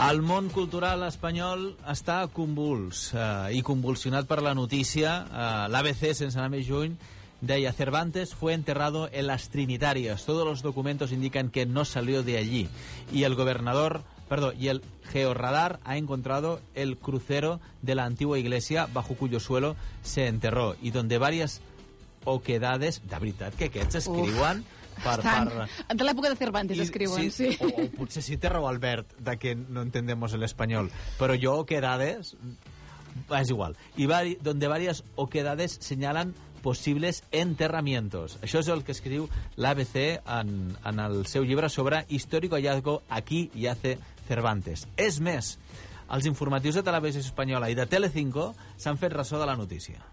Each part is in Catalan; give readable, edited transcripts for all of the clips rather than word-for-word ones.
El món cultural espanyol està convuls i convulsionat per la notícia. L'ABC, sense anar més lluny, deia: Cervantes fue enterrado en las Trinitarias. Todos los documentos indican que no salió de allí. Y el Georradar ha encontrado el crucero de la antigua iglesia bajo cuyo suelo se enterró y donde varias oquedades... De veritat que aquests escriuen... De l'època de Cervantes escriuen, sí. O potser sí té raó Albert, de que no entendemos el español. Però jo oquedades... És igual. Y donde varias oquedades señalan posibles enterramientos. Això és el que escriu l'ABC en el seu llibre sobre Histórico hallazgo aquí yace Cervantes. És més, els informatius de Televisió Espanyola i de Telecinco s'han fet ressò de la notícia.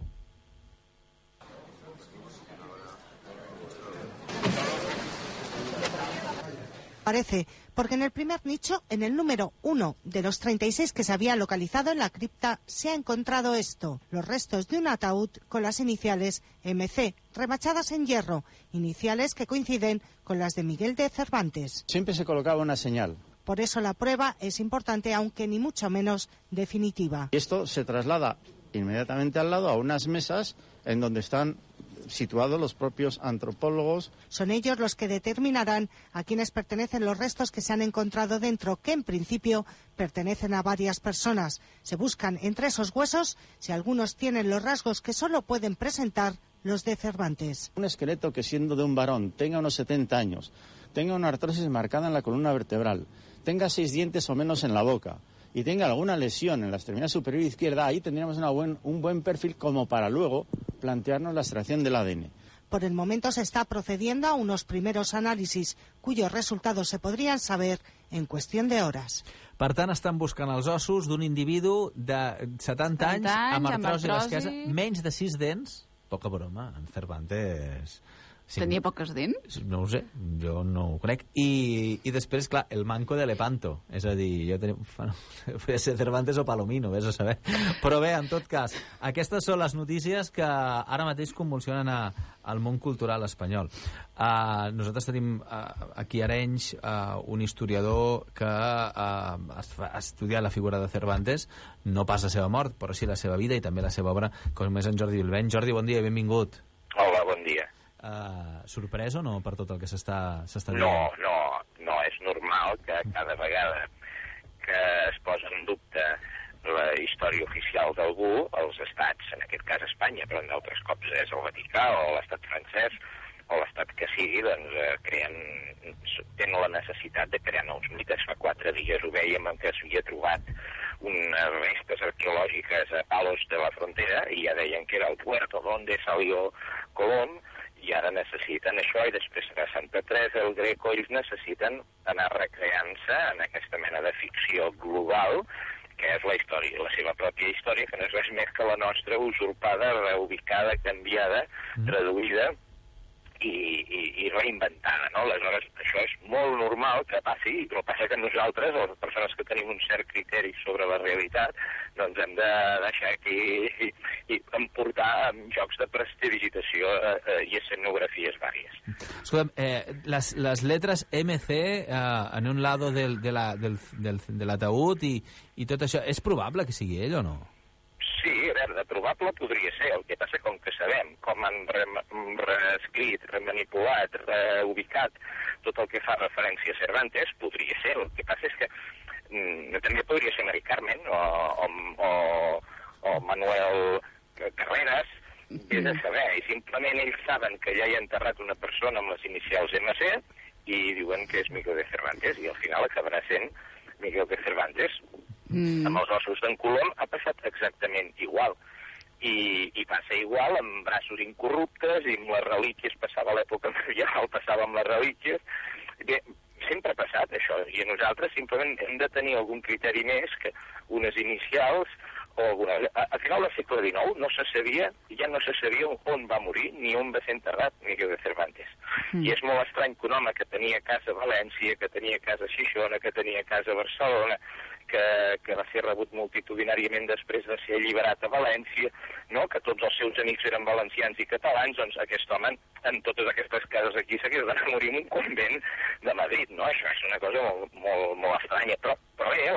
Parece, porque en el primer nicho, en el número 1 de los 36 que se había localizado en la cripta, se ha encontrado esto: los restos de un ataúd con las iniciales MC, remachadas en hierro, iniciales que coinciden con las de Miguel de Cervantes. Siempre se colocaba una señal. Por eso la prueba es importante, aunque ni mucho menos definitiva. Y esto se traslada inmediatamente al lado a unas mesas en donde están situados los propios antropólogos. Son ellos los que determinarán a quiénes pertenecen los restos que se han encontrado dentro, que en principio pertenecen a varias personas. Se buscan entre esos huesos si algunos tienen los rasgos que solo pueden presentar los de Cervantes. Un esqueleto que, siendo de un varón, tenga unos 70 años, tenga una artrosis marcada en la columna vertebral, tenga 6 dientes o menos en la boca y tenga alguna lesión en la extremidad superior izquierda, ahí tendríamos un buen perfil como para luego plantearnos la extracción del ADN. Por el momento se está procediendo a unos primeros análisis, cuyos resultados se podrían saber en cuestión de horas. Per tant, estan buscant els ossos d'un individu de 70 anys amb artrosi d'esquena, menys de 6 dents. Poca broma, en Cervantes... Sí. Tenia poques dents? No ho sé, jo no ho conec. I després, clar, el manco de Lepanto. És a dir, jo tenia... Podria ser Cervantes o Palomino, vés a saber. Però bé, en tot cas, aquestes són les notícies que ara mateix convulsionen al món cultural espanyol. Nosaltres tenim aquí a Arenys un historiador que ha estudiat la figura de Cervantes, no pas la seva mort, però sí la seva vida i també la seva obra, com és en Jordi Bilbeny. Jordi, bon dia i benvingut. Hola, bon dia. Sorprès o no per tot el que s'està dient? No, és normal que cada vegada que es posa en dubte la història oficial d'algú, els estats, en aquest cas Espanya, però en d'altres cops és el Vaticà o l'estat francès o l'estat que sigui, doncs tenen la necessitat de crear nous mites. Fa 4 dies ho vèiem en què s'havia trobat unes restes arqueològiques a Palos de la Frontera i ja deien que era el puerto donde salió Colón, i ara necessiten això, i després a Santa Teresa, el Greco, ells necessiten anar recreant-se en aquesta mena de ficció global, que és la història, la seva pròpia història, que no és res més que la nostra, usurpada, reubicada, canviada, traduïda i reinventada, no? Aleshores, això és molt normal que passi, però passa que nosaltres, les persones que tenim un cert criteri sobre la realitat, doncs hem de deixar aquí i emportar amb jocs de prestidigitació i escenografies vàries. Escolta'm, les letres MC en un lado de l'ataúd i tot això, és probable que sigui ell o no? Sí, a veure, de probable podria ser. El que passa, com que sabem com han reescrit, remanipulat, reubicat tot el que fa referència a Cervantes, podria ser. El que passa és que també podria ser Mari Carmen o Manuel Carreras, és a saber, i simplement ells saben que ja hi ha enterrat una persona amb les inicials MC i diuen que és Miguel de Cervantes, i al final acabarà sent Miguel de Cervantes. Amb els ossos d'en Colom ha passat exactament igual. I passa igual amb braços incorruptes i amb les relíquies, passava a l'època medieval, passava amb les relíquies. Bé, sempre ha passat això, i nosaltres simplement hem de tenir algun criteri més que unes inicials o alguna... Al final del segle XIX ja no se sabia on va morir ni on va ser enterrat Miguel de Cervantes. I és molt estrany que un home que tenia casa a València, que tenia casa a Xixona, que tenia casa a Barcelona, que va ser rebut multitudinàriament després de ser alliberat a València, no? Que tots els seus amics eren valencians i catalans, doncs aquest home, en totes aquestes cases aquí, s'hagués d'anar a morir en un convent de Madrid, no? Això és una cosa molt estranya, però bé,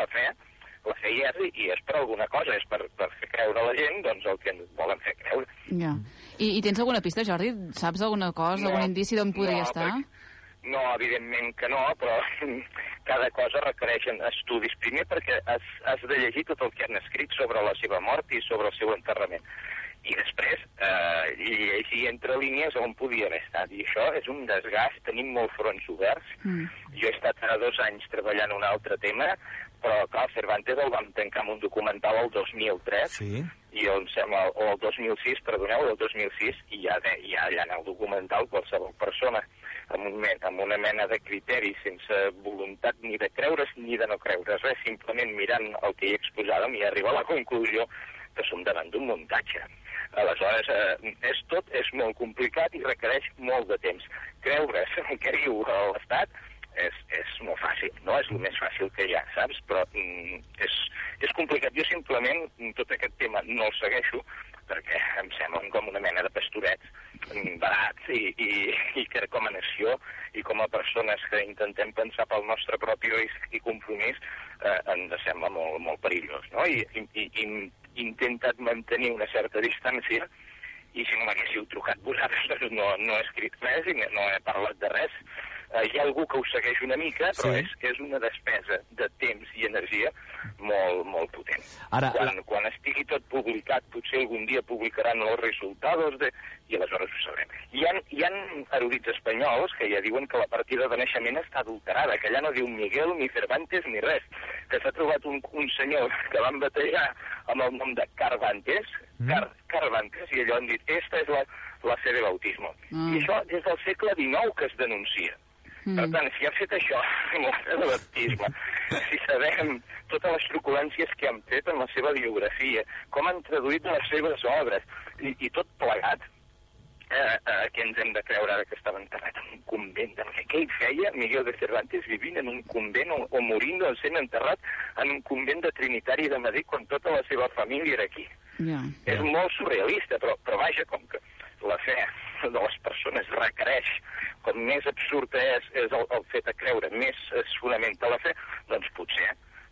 hi és per alguna cosa, és per fer creure a la gent doncs, el que ens volen fer creure. Ja. I tens alguna pista, Jordi? Saps alguna cosa, algun indici d'on podria estar? No, evidentment que no, però cada cosa requereix estudis. Primer perquè has de llegir tot el que han escrit sobre la seva mort i sobre el seu enterrament. I després llegir entre línies on podia haver estat. I això és un desgast, tenim molts fronts oberts. Jo he estat ara 2 anys treballant un altre tema, però clar, Cervantes el vam tancar amb un documental el 2003, i em sembla, o el 2006, perdoneu, el 2006, i ja allà en el documental qualsevol persona amb una mena de criteri sense voluntat ni de creure's ni de no creure's res, simplement mirant el que hi exposàvem i arribar a la conclusió que som davant d'un muntatge. Aleshores, tot és molt complicat i requereix molt de temps. Creure's el que diu l'Estat és molt fàcil, no és el més fàcil que hi ha, saps? Però és complicat. Jo simplement tot aquest tema no el segueixo perquè em semblen com una mena de pastorets barats i que com a nació i com a persones que intentem pensar pel nostre propi risc i compromís ens sembla molt, molt perillós, no? I he intentat mantenir una certa distància i si no m'haguéssiu trucat vosaltres no he escrit res i no he parlat de res. Hi ha algú que ho segueix una mica, però és una despesa de temps i energia molt, molt potent. Ara, quan estigui tot publicat, potser algun dia publicaran els resultats i aleshores ho sabrem. Hi ha erudits espanyols que ja diuen que la partida de naixement està adulterada, que allà no diu Miguel, ni Cervantes, ni res, que s'ha trobat un senyor que van batejar amb el nom de Carvantes, Carvantes, i allò han dit, esta és la fe de bautismo. I això des del segle XIX que es denuncia. Per tant, si ha fet això amb la fe de baptisme, si sabem totes les truculències que han fet en la seva biografia, com han traduït les seves obres, i tot plegat, que ens hem de creure ara que estava enterrat en un convent. Què hi feia Miguel de Cervantes vivint en un convent o morint o sent enterrat en un convent de Trinitari de Madrid quan tota la seva família era aquí? És molt surrealista, però vaja, com que la fe de les persones requereix, com més absurd és el fet de creure, més es fonamenta la fe, doncs potser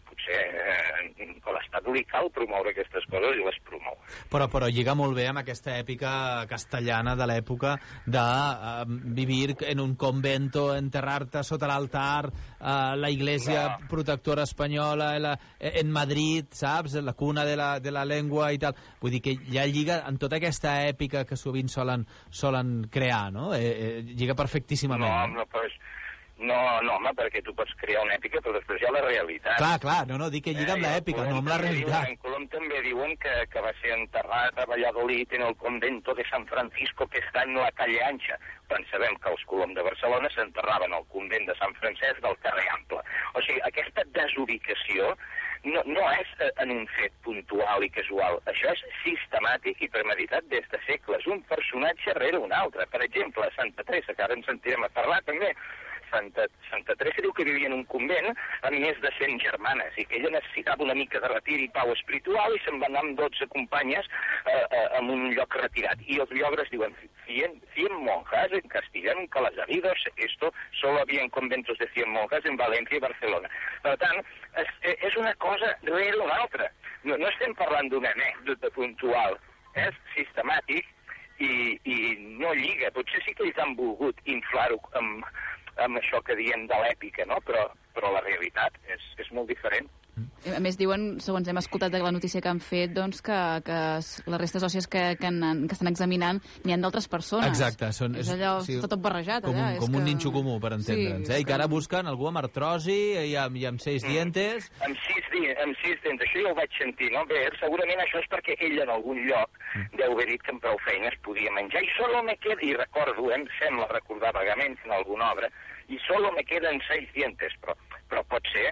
a l'Estat li cal promoure aquestes coses i les promou. Però lliga molt bé amb aquesta èpica castellana de l'època de vivir en un convento, enterrar-te sota l'altar, la iglesia protectora espanyola en Madrid, saps? La cuna de la llengua i tal. Vull dir que ja lliga en tota aquesta èpica que sovint solen crear, no? Lliga perfectíssimament. No, home, perquè tu pots crear una èpica, però després hi ha la realitat. Clar, no, dic que lliga amb l'èpica, no amb la realitat. En Colom també diuen que va ser enterrat a Valladolid en el convento de San Francisco que està en la calle Ancha. Quan sabem que els Colom de Barcelona s'enterraven al convent de Sant Francesc del carrer Ample. O sigui, aquesta desubicació no és en un fet puntual i casual. Això és sistemàtic i premeditat des de segles. Un personatge rere un altre. Per exemple, Santa Teresa, que ara ens sentirem a parlar també. Santa Teresa diu que vivia en un convent amb més de 100 germanes i que ella necessitava una mica de retir i pau espiritual i se'n va anar amb 12 companyes a un lloc retirat. I els biògrafs diuen, 100 monjas en Castilla nunca las ha habido, esto solo había en conventos de 100 monjas en València i Barcelona. Per tant, és una cosa rere una altra. No estem parlant d'una anècdota puntual, és sistemàtic i no lliga. Potser sí que ells han volgut inflar-ho amb això que diem de l'èpica, no? Però la realitat és molt diferent. A més, diuen, segons hem escoltat de la notícia que han fet, doncs que les restes òssies que estan examinant n'hi ha d'altres persones. Exacte. És allò, està tot barrejat, allà. Com un ninxo comú, per entendre'ns. I que ara busquen algú amb artrosi i amb 6 dientes. Amb 6 dientes, això ja ho vaig sentir, no? Bé, segurament això és perquè ell en algun lloc deu haver dit que amb prou feines podia menjar. I solo me queda, i recordo, em sembla recordar vagament en alguna obra, i solo me queden 6 dientes, però pot ser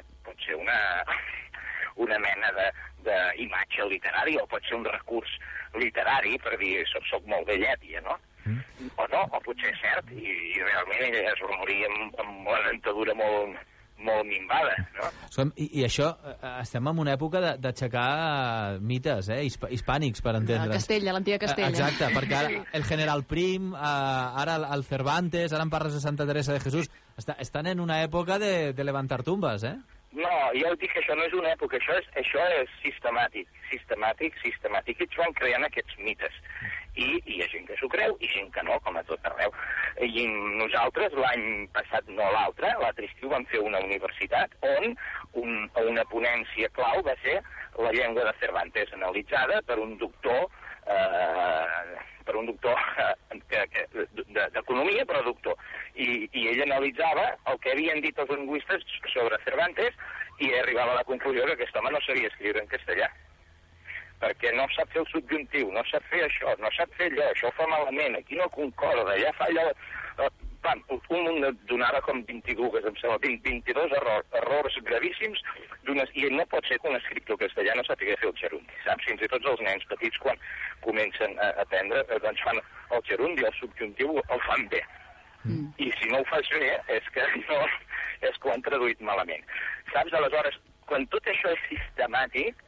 una mena d'imatge literària o pot ser un recurs literari per dir soc molt vellet, ja, no? O no, o potser és cert i realment ella es va morir amb una dentadura molt minvada, no? I això, estem en una època d'aixecar mites, hispànics, per entendre'ns. Castella, l'antiga Castella. Exacte, perquè ara el General Prim, ara el Cervantes, ara en parles de Santa Teresa de Jesús, estan en una època de levantar tumbes, No, jo dic que això no és una època, això és sistemàtic, i es van creant aquests mites. I hi ha gent que s'ho creu i gent que no, com a tot arreu. I nosaltres l'any passat, no l'altre estiu vam fer una universitat on una ponència clau va ser la llengua de Cervantes, analitzada per un doctor d'economia, però doctor. I ell analitzava el que havien dit els lingüistes sobre Cervantes i arribava a la conclusió que aquest home no sabia escriure en castellà. Perquè no sap fer el subjuntiu, no sap fer això, no sap fer allò, això ho fa malament, aquí no concorda, allà fa allò... Un munt donava com 22, em sembla, 22 errors gravíssims, i no pot ser que un escriptor castellà no sàpiga fer el gerundi, saps? Fins i tot els nens petits, quan comencen a aprendre, doncs fan el gerundi, el subjuntiu, el fan bé. I si no ho fas bé, és que ho han traduït malament. Saps? Aleshores, quan tot això és sistemàtic,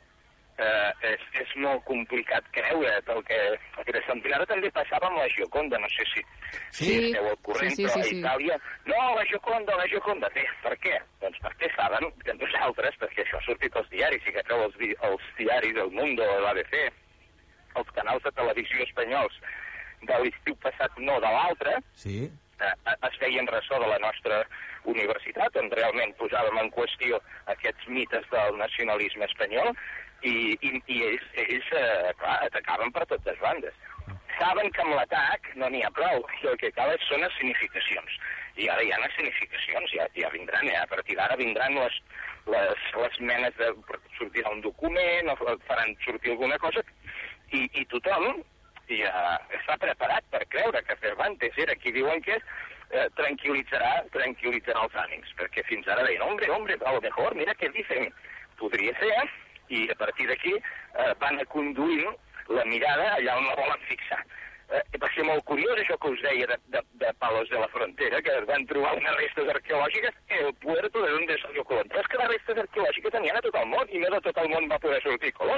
és molt complicat creure't el que de Santinara també passava amb la Gioconda, no sé si esteu al corrent, però a Itàlia no, la Gioconda, bé, per què? Doncs perquè saben que nosaltres, perquè això ha sortit als diaris, si agafeu els diaris del Mundo, l'ABC, els canals de televisió espanyols de l'estiu passat, no de l'altre, es feien ressò de la nostra universitat, on realment posàvem en qüestió aquests mites del nacionalisme espanyol, i ells clar, atacaven per totes bandes. Saben que amb l'atac no n'hi ha prou, i el que cal són escenificacions. I ara hi ha escenificacions, ja vindran, a partir d'ara vindran les menes de... sortirà un document, o faran sortir alguna cosa, i tothom ja està preparat per creure que Cervantes era qui diuen que és, tranquil·litzarà els ànims, perquè fins ara deien, hombre, a lo mejor, mira què dicen, podria ser, i a partir d'aquí van a conduir la mirada allà on la volen fixar. Va ser molt curiós això que us deia de Palos de la Frontera, que es van trobar unes restes arqueològiques el puerto de donde salió Colón. Però és que les restes arqueològiques tenien a tot el món, i no de tot el món va poder sortir Colón.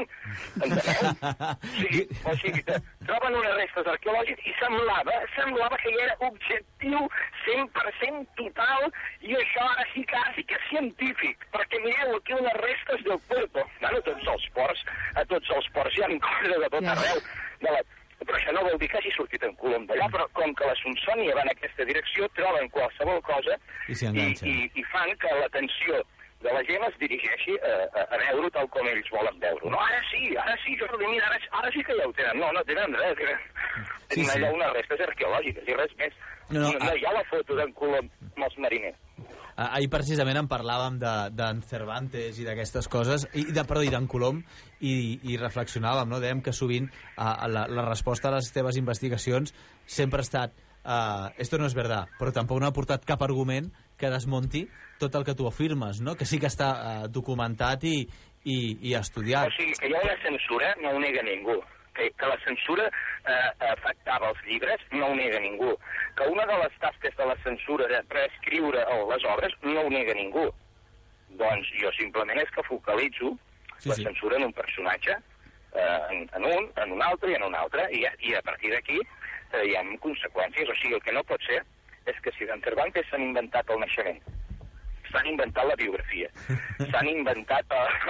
Enteneu? O sigui, troben unes restes arqueològiques i semblava que ja era objectiu 100% total, i això ara sí que és científic, perquè mireu aquí unes restes del puerto. Bueno, a tots els ports hi ha coses de tot arreu. Però això no vol dir que hagi sortit en Colom d'allà, però com que la Smithsonian va en aquesta direcció, troben qualsevol cosa i fan que l'atenció de la gent es dirigeixi a veure-ho tal com ells volen veure-ho. No, ara sí, Jordi, mira, ara sí que ja ho tenen. No tenen res, tenen allà unes restes arqueològiques i res més. No hi ha la foto d'en Colom amb els mariners. Ahir precisament en parlàvem d'en Cervantes i d'aquestes coses, d'en Colom, i reflexionàvem, no? Dèiem que sovint la resposta a les teves investigacions sempre ha estat esto no és verdad, però tampoc no ha portat cap argument que desmonti tot el que tu afirmes, no? Que sí que està documentat i estudiat. O sigui, que hi ha una censura, no ho nega ningú. Que la censura afectava els llibres, no ho nega ningú. Que una de les tasques de la censura era reescriure les obres, no ho nega ningú. Doncs jo simplement és que focalitzo la censura en un personatge, en un altre i en un altre, i a partir d'aquí hi ha conseqüències. O sigui, el que no pot ser és que si d'en Cervantes s'han inventat el naixement, s'han inventat la biografia, s'han inventat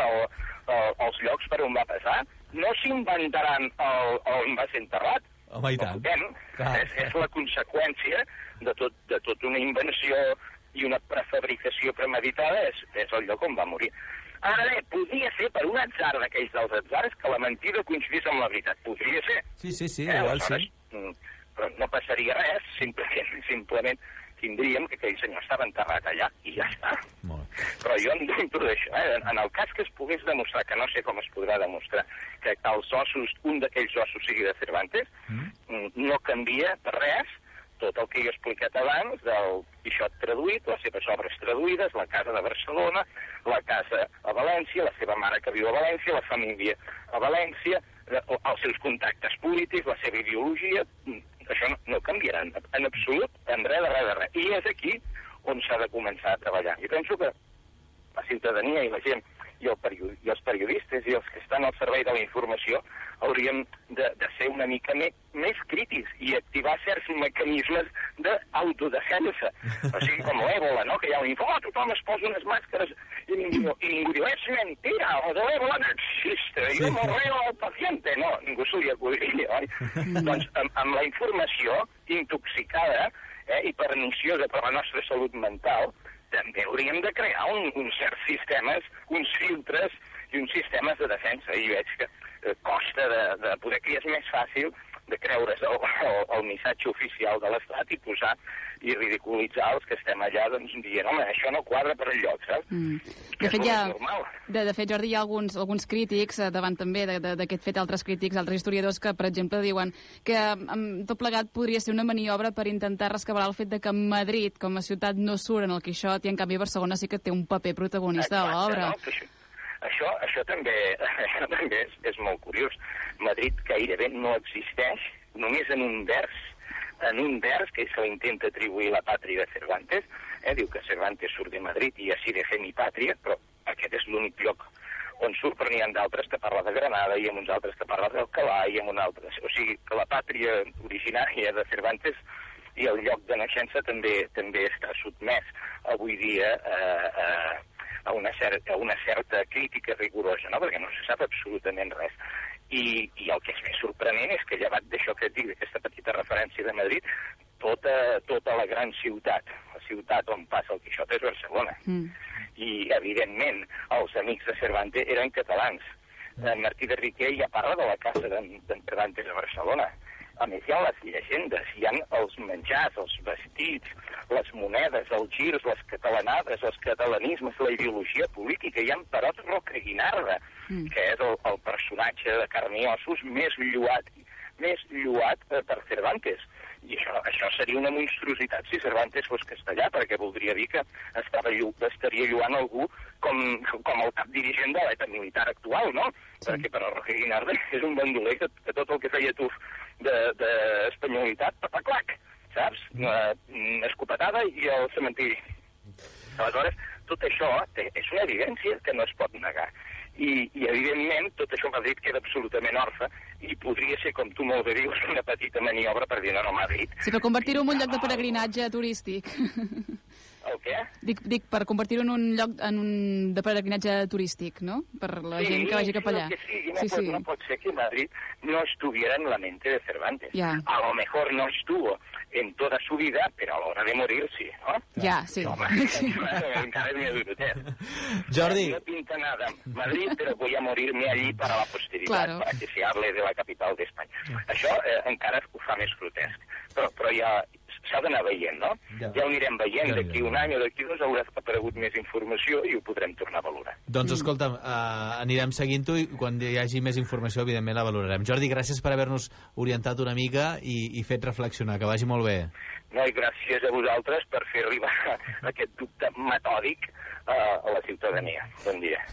els llocs per on va passar, no s'inventaran on va ser enterrat. Home, i tant. És la conseqüència de tot una invenció i una prefabricació premeditada, és el lloc on va morir. Ara bé, podria ser per un atzar d'aquells dels atzars que la mentida coincidís amb la veritat. Podria ser. Sí, igual sí. Però no passaria res, simplement tindríem que aquell senyor estava enterrat allà i ja està. Però jo em dubto d'això. En el cas que es pogués demostrar, que no sé com es podrà demostrar, que els ossos, un d'aquells ossos sigui de Cervantes, no canvia per res tot el que jo he explicat abans del Quixot traduït, les seves obres traduïdes, la casa de Barcelona, la casa a València, la seva mare que viu a València, la família a València, els seus contactes polítics, la seva ideologia, això no canviarà en absolut, en res de res. I és aquí on s'ha de començar a treballar. I penso que la ciutadania i la gent i els periodistes i els que estan al servei de la informació hauríem de ser una mica més crítics i activar certs mecanismes d'autodefensa. O sigui, com l'èbola, no? Que hi ha un info, tothom es posa unes màscares i ningú diu, és mentira, o de l'èbola no existe, yo morreo al paciente. No, ningú s'ho li acudiria, oi? Doncs amb la informació intoxicada i perniciosa per la nostra salut mental, també hauríem de crear uns certs sistemes, uns filtres i uns sistemes de defensa. I veig que costa de poder, que és més fàcil de creure's el missatge oficial de l'Estat i posar i ridiculitzar els que estem allà, doncs, dient, home, això no quadra per enlloc, saps? De fet, Jordi, hi ha alguns crítics, davant també d'aquest fet, altres crítics, altres historiadors que, per exemple, diuen que tot plegat podria ser una maniobra per intentar rescabalar el fet de que Madrid, com a ciutat, no surt en el Quixot i, en canvi, Barcelona sí que té un paper protagonista a l'obra. No? Això també és molt curiós. Madrid gairebé no existeix, només en un vers que se l'intenta atribuir la pàtria de Cervantes, diu que Cervantes surt de Madrid i així de fer mi pàtria, però aquest és l'únic lloc on surt, però n'hi ha d'altres que parla de Granada i amb uns altres que parla d'Alcalà i amb un altre. O sigui, que la pàtria originària de Cervantes i el lloc de naixença també està sotmès avui dia a una certa crítica rigorosa, no? Perquè no se sap absolutament res. I el que és més sorprenent és que, llevat d'això que et dic, d'aquesta petita referència de Madrid, tota la gran ciutat, la ciutat on passa el Quixot, és Barcelona. I, evidentment, els amics de Cervantes eren catalans. Martí de Riquer ja parla de la casa d'en Cervantes a Barcelona. A més, hi ha les llegendes, hi ha els menjars, els vestits, les monedes, els girs, les catalanades, els catalanismes, la ideologia política. Hi ha Perot Rocaguinarda, que és el personatge de carn i ossos més lloat per Cervantes. I això seria una monstruositat si Cervantes fos castellà, perquè voldria dir que estaria lloant algú com el cap dirigent de l'eta militar actual, no? Sí. Perquè Perot Rocaguinarda és un bandoler que tot el que feia tuf d'espanyolitat, pataclac, saps? Escopetada i el cementiri. Aleshores, tot això és una evidència que no es pot negar. I evidentment, tot això a Madrid queda absolutament orfe i podria ser, com tu molt bé dius, una petita maniobra per dir, no, Madrid... Sí, per convertir-ho en un lloc de peregrinatge turístic. El què? Dic per convertir-ho en un lloc de peregrinatge turístic, no? Per la gent que vagi cap allà. Sí. No pot ser que Madrid no estuviera en la mente de Cervantes. Ya. A lo mejor no estuvo en toda su vida, pero a la hora de morir sí, ¿no? Ya, sí. Home, encara és més durotet. Jordi. No pinta nada Madrid, pero voy a morirme allí para la posteridad, claro, para que se hable de la capital d'Espanya. Això encara ho fa més grotesc. Però ja s'ha d'anar veient, no? Ja ho anirem veient. D'aquí un any o d'aquí dos haurà aparegut més informació i ho podrem tornar a valorar. Doncs escolta'm, anirem seguint-ho i quan hi hagi més informació, evidentment, la valorarem. Jordi, gràcies per haver-nos orientat una mica i fet reflexionar. Que vagi molt bé. No, i gràcies a vosaltres per fer arribar aquest dubte metòdic a la ciutadania. Bon dia.